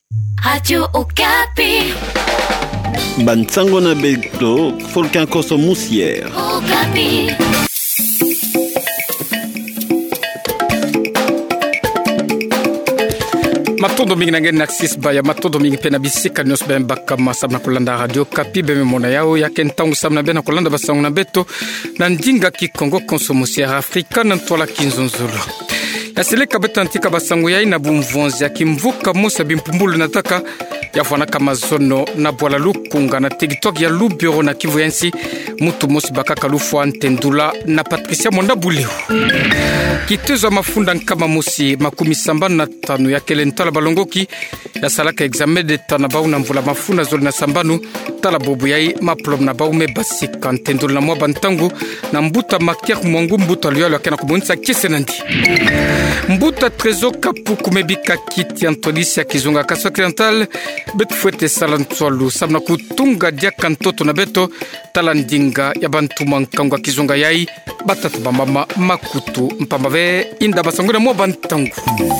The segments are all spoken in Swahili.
Radio Okapi. Bansango na beto, folkan koso musier. Okapi. Matondo mingi nange naxis baya matondo mingi pena bisika nyos ben bakama sabna kulanda Radio Okapi be mona yao yake ntangu sabna bena kulanda basango na beto na ndinga ki Kongo koso musier Afrika na ntola kinzonzolo. Yaseleka betantika basango yai na bumvonzi ya kimvuka musa bimpumbulu nataka yafwana kama zono na bwala lukunga na TikTok ya Lubero na Kivu yansi mutu musi bakaka lufu antendula na Patricia Monda Buleu. Kitezo mafunda nkama musi makumi sambana na tanu ya kelentala balongoki ya salaka examen de tanabau na mvula mafuna zoli na sambanu tala bobu yai maplom na baume basika antendula na mwaba ntangu na mbuta makiak mwangu mbuta liyo yakena kumunisa kise nandi. Mbuta trezo kapu kumebika kiti Antolisi ya kizunga kaso occidental betu fuete salantwalu sabna kutunga dia kantoto na beto talandinga ya bantu mankangwa kizunga yai batatu bamama makutu mpambave inda basangu na mwa bantangu.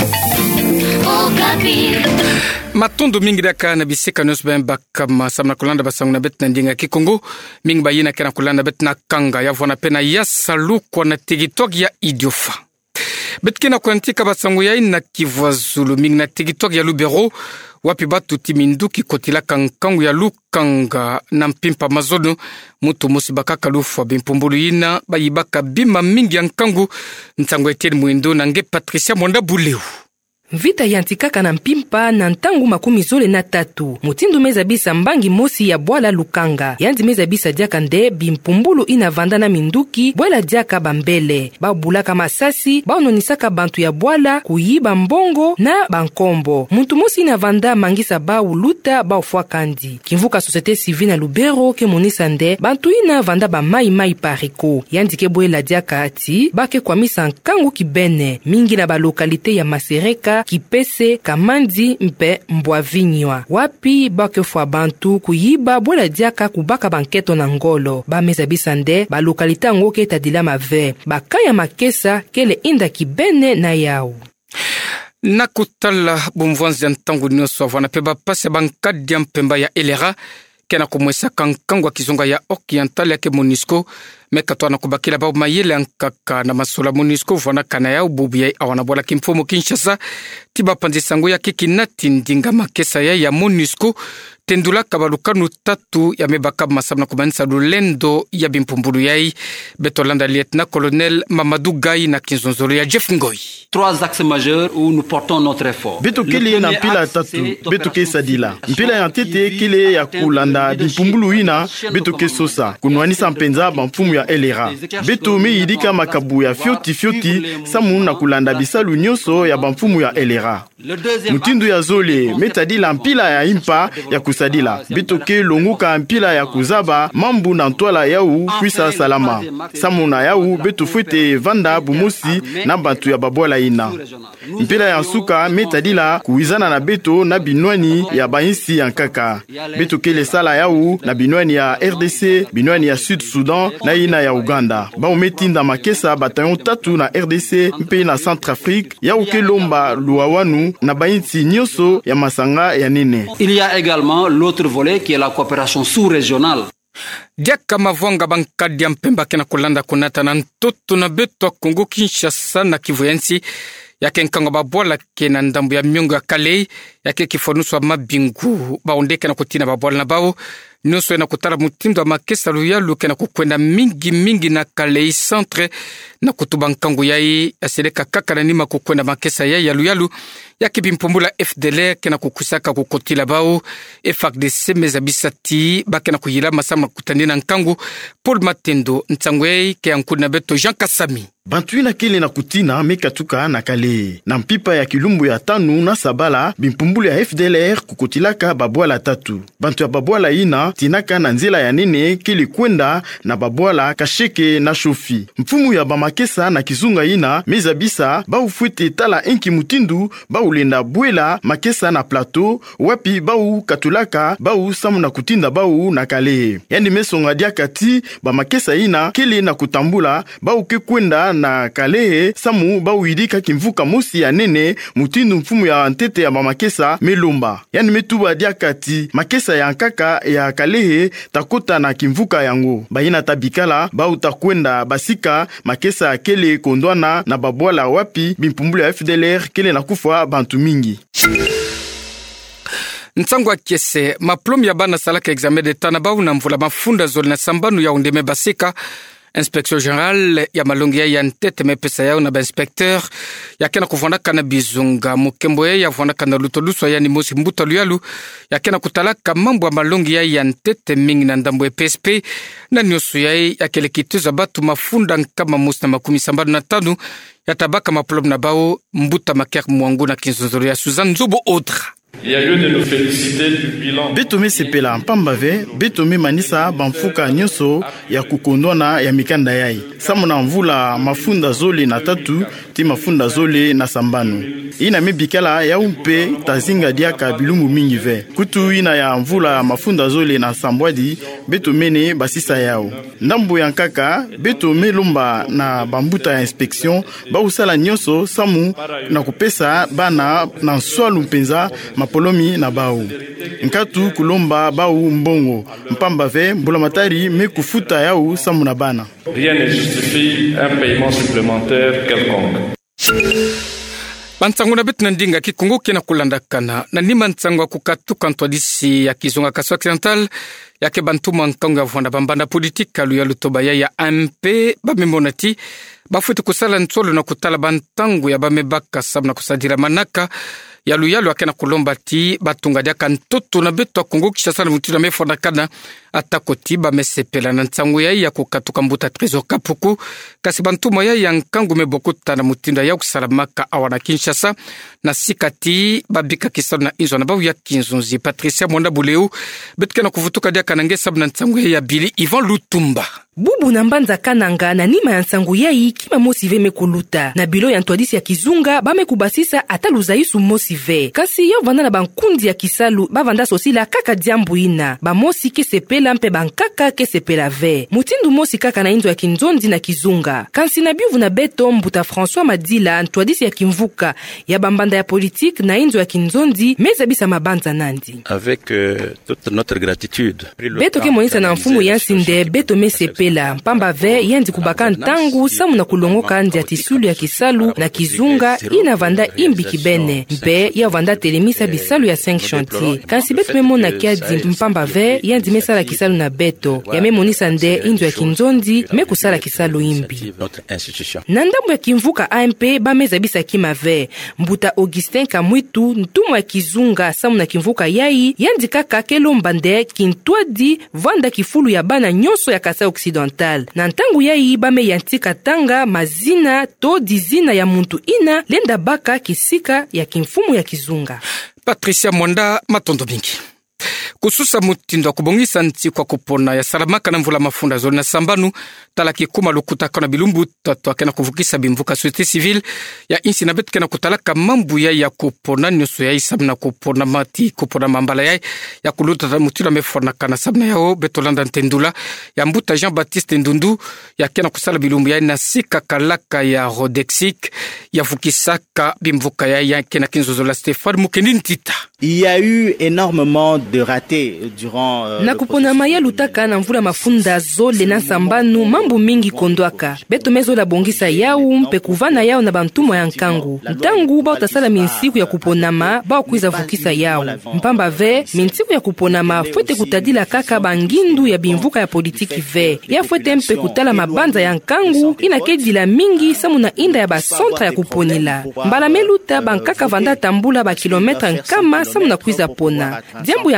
Matondo mingi daka na bisika nyos ben bakama sabna kulanda basangu na betu na ndinga kikongo mingi bayina kena kulanda betu na kanga ya vwana pena ya salu kwa na TikTok ya idiofa. Betkena kwantika basangu yai na Kivu Zulu mingi na TikTok ya Lubero wapi batu timinduki kotila kankangu ya lukanga na mpimpa mazono mutu musi bakaka lufu wa bimpumbulu yina bayibaka bima mingi ya nkangu ntangu Etienne Mwendo na nge Patricia Monda Buleu. Vita yantikaka na mpimpa na ntangu makumi zole na tatu. Mutindu meza bisa mbangi mosi ya bwala lukanga. Yandi meza bisa diaka nde bimpumbulu ina vanda na minduki bwala diaka bambele. Babulaka masasi, baononisaka bantu ya bwala kuyiba mbongo na bankombo. Muntu mosi ina vanda mangisa ba uluta ba ufwa kandi. Kimvuka societe civile na Lubero ke monisa nde bantu ina vanda ba mai pariko. Yandi ke bwela diaka ati bake kwa misa nkangu kibene. Mingi na ba lokalite ya Masereka Kipese, Kamandi, mpe Mbwavinywa. Wapi bake fwa bantu kuyiba bwela diaka kubaka banketo na ngolo. Ba meza bisande ba lokalita ngoke tadila mave. Bakaya makesa kele inda kibene na yao. Nakutala bumvanzi ya ntangu nyoso avana peba pase bankadi ya mpemba ya elera kena kumwesa kankangwa kizunga ya Oriental yake MONUSCO mekatwa na kubakila bao mayele ankaka na masula MONUSCO vana kana ya ububu ya awana bola kimfomo Kinshasa tiba panzisango ya kikinati ndinga makesa ya MONUSCO tendula kabalukanu tatu ya mebaka masabna kumanisa lulendo ya bimpumbulu yai Betolanda Lieutenant Colonel Mamadou Gaye na kinzonzolo ya Jeff Ngoy. 3 axes majeurs où nous portons notre effort. Beto kile na mpila tatu, beto ke sadila. Mpila ya tete kile ya kulanda bimpumbulu ina, beto ke sosa. Kunwanisa mpenza bamfumu ya elera. Beto me yidika makabu ya fioti samu na kulanda bisalu nyoso ya bamfumu ya elera. Mutindu ya zole metadila mpila ya impa ya kusadila. Beto ke longuka mpila ya kuzaba mambu na ntwala yau kwisa salama. Samu na yau beto fuete vanda bumusi na bantu ya babwala ina. Mpila ya suka metadila kuizana na beto na binwani ya bainsi ya nkaka. Beto ke le sala yau na binwani ya RDC, binwani ya Sud Sudan na ina ya Uganda. Ba umetinda makesa batayon tatu na RDC mpe na Centrafrique yau ke lomba luawanu na bainsi nyoso ya masanga ya nene. Il y a également l'autre volet qui est la coopération sous-régionale. Diaka mavonga bankadi ya mpemba kena kulanda kunata na ntoto na beto Kongo Kinshasa na Kivu yansi yake nkanga babwala kena ndambu ya miongo ya kalei yake kifonuswa mabingu baondeke na kutina babwala na bao nusu na kutala mutindo wa makesa luyalu kena kukwenda mingi na kalei centre na kutuba nkangu yai aseleka kaka na nima kukwenda makesa yai ya luyalu yake bimpumbula FDLR kena kukusaka kukotila bao FARDC mezabisati bakena kuyila masama kutanina nkangu Paul Matendo ntangwe ke yankuna beto Jean Kasami. Bantuina kele na kutina mekatuka na kale. Na mpipa ya kilumbu ya tanu na sabala bimpumbulu ya FDLR kukotilaka babwala tatu. Bantu ya babwala ina ina tinaka na nzela ya nene kili kwenda na babwala Kasheke na Shofi. Mfumu ya bamakesa na Kizunga ina mezabisa baufuite tala enki mutindu baulenda bwela makesa na plateau wapi bau katulaka bau samu na kutinda bau na Kalehe. Yani mesonga dia kati bamakesa ina kili na kutambula bau ke kwenda na Kalehe samu bau idika kimvuka mosi ya nene mutindu mfumu ya ntete ya bamakesa melomba. Yani metuba dia kati makesa ya nkaka ya Kalehe takota na kimvuka yango. Baina tabikala bau takwenda basika makesa kele kondwana na babwala wapi bimpumbulu ya FDLR kele na kufa bantu mingi. Ntsango akese maplomi ya bana salaka examen d'etat na bau na mvula mafunda zoli na sambanu ya undeme basika. Inspection Générale ya malongi ya ntete mepesa yao na inspecteur yakena kuvondaka na bizunga mukembo ya vondaka na lutoluso ya ni mosi mbuta luyalu yakena kutalaka mambo ya malongi ya ntete mingi na ndambo ya PSP na nyosu ya kele kituza batu mafunda kama mosi na 75 ya tabaka maplom na bao mbuta maker mwangu na kinzozoro ya Suzanne Nzobo Audra. Il y a lieu de nous féliciter du bilan. Betome sepela mpambave, betome manisa bamfuka nyoso ya kukondona ya mikanda yai. Samuna mvula mafunda zole na tatu, ti mafunda zole na sambanu. Ina mebikala ya umpe tazinga diaka bilumbu mingi ve. Kutu ina ya mvula mafunda zole na sambwadi, betomene basisa yao. Ndambo ya nkaka, betome lumba na bambuta ya inspection, ba usala nyoso samu na kupesa bana na nswalu mpenza mapolomi na bau. Nkatu kulomba bau mbongo. Mpamba ve mbulamatari me kufuta yao samu na bana. Rien ne justifie un paiement supplémentaire quelconque. Bantsango na betu na ndinga kikongo kena kulandakana na nima ntsango kukatuka ntwadisi ya kizunga kaso occidental yake bantu mwankonga vwanda bambanda politika lu ya lutoba ya AMP bamemonati bafuti kusala ntsolo na kutala bantangu ya bamebaka sabu na kusadira manaka yalu akena kulomba ti batunga diaka ntoto na betu wa Kongo Kinshasa na mutu na mefondakana atakoti bamesepela na ntsango ya kukatuka mbuta Trésor Kapuku kasi bantu moya ya nkangu mebokuta na mutinda ya kusalamaka awana Kinshasa na sikati babika kisalo na inzo na bawu ya kinzonzi. Patricia Mwanda Buleu betu kena kuvutuka diaka nange sabu na ntsango ya Bili Ivan Lutumba bubu na mbanza kananga na nima ya nsangu yai kima mosive mekuluta na bilo ya ntwadisi ya kizunga bamekubasisa ataluza isu mosive kasi ya vanda na bankundi ya kisalu bavanda sosila kaka diambu ina bamosi kesepela mpe bankaka kesepela ve mutindu mosi kaka na inzo ya kinzondi na kizunga kansi na biuvu na beto mbuta François Madila ntwadisi ya kimvuka ya bambanda ya politique na inzo ya kinzondi meza bisa mabanza nandi avec toute notre gratitude beto ke moisa na mfumu yansinde beto mesepela mpamba ve yendi kubaka ntangu samu na kulongoka ndi ya tisulu ya kisalu na kizunga ina vanda imbi kibene mpe ya vanda telemisa bisalu ya 5 chantier kansi beto memona kiadi mpamba ve yendi mesala kisalu na beto ya memonisa nde indu ya kinzondi mekusala kisalu imbi na ndambu ya kimvuka AMP bameza bisa kima ve mbuta Augustin Kamwitu ntumu ya kizunga samu na kimvuka yai yendi kaka kelomba nde kintwadi vanda kifulu ya bana nyonso ya Kasai Occidental na ntangu yai bame yantika tanga mazina to dizina ya muntu ina lenda baka kisika ya kimfumu ya kizunga. Patricia Mwanda matondo mingi kususa mutindo wa kubongisa nti kwa kupona ya salamaka na mvula mafunda zoni na sambanu talaki kuma lukutaka na bilumbu tatu akena kuvukisa bimvuka société civile ya insi na betu kena kutalaka mambu ya kupona nyusu ya isabu na kupona mati kupona mambala ya kuluta mutindo mefona kana sabna yao betolanda ntendula ya mbuta Jean-Baptiste Ndundu ya kena kusala bilumbu ya na sika kalaka ya Rodexik ya vukisaka bimvuka ya kena kinzozola Stéphane Mukendi Ntita. Il y a eu énormément de ratés durant na kupona maya lutaka na mvula mafunda zole na sambanu mambo mingi kondwaka beto mezo la bongisa yao mpe kuvana yao na bantumo ya nkangu ntangu ba utasala minsiku ya kuponama ba kuiza vukisa yao mpamba ve minsiku ya kuponama fwete kutadila kaka bangindu ya bimvuka ya politiki ve ya fwete mpe kutala mabanza ya nkangu inakedila mingi samu na inda ya basantra ya kuponila mbala meluta bankaka vanda tambula ba kilometra nkama samu na kuiza pona diambu ya nkaka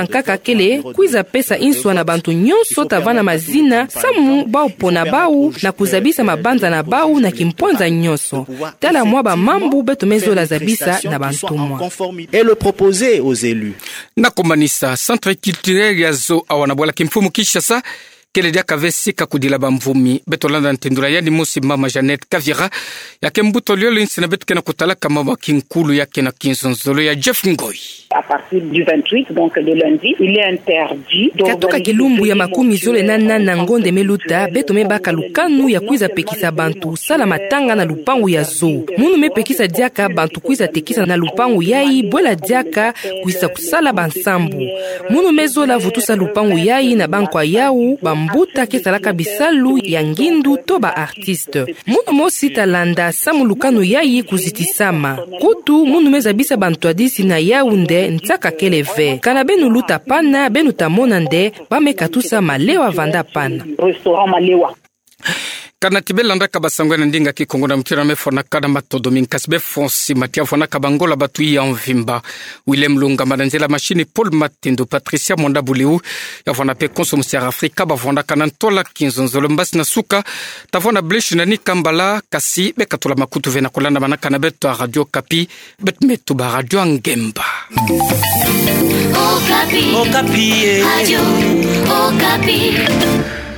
kele kuiza pesa inswa na bantu nyonso tavana mazina samu bao pona bau na kuzabisa mabanza na bau na kimponza nyonso tala mwa ba mambu beto mezola zabisa na bantu mwa et le proposer aux élus. Na komanisa centre culturel ya zo awana bola kimfumu Kinshasa kele dia kavesika kudila bamvumi betolanda ntendula yani musi mama Janet Kavira yake mbuto liolo insina betu kena kutala kama wakinkulu yake na kinzonzolo ya Jeff Ngoi. À partir du 28 donc de lundi il est interdit katoka kilumbu ya makumi zole na ngonde meluta beto mebaka lukanu ya kuiza pekisa bantu sala matanga na lupangu ya zo munu mepekisa diaka bantu kuiza tekisa na lupangu yai bwela diaka kuiza kusala bansambu munu mezola vutusa lupangu yai na bankwa yau mbuta kesalaka bisalu ya ngindu to ba artiste munu mosi talanda samu lukanu yayi kuzitisama kutu munu mezabisa bantu adisi na Yaounde ntaka kele ve kana benu luta pana benu tamona nde bamekatusa malewa vanda pana restaurant malewa kana tibelanda kabasango na ndinga kikongo na mtira mefona kada matodo minkasbe fonsi matia fona kabangola batu ya mvimba Willem Lunga madanzela machine Paul Matindo Patricia Monda Buliu ya fona pe Consommation Africa ba fona kana ntola kinzonzolo mbasi na suka tavona blesh na ni kambala kasi be katola makutu vena kolanda manaka na beto Radio Kapi bet metu ba Radio Ngemba Okapi Radio Okapi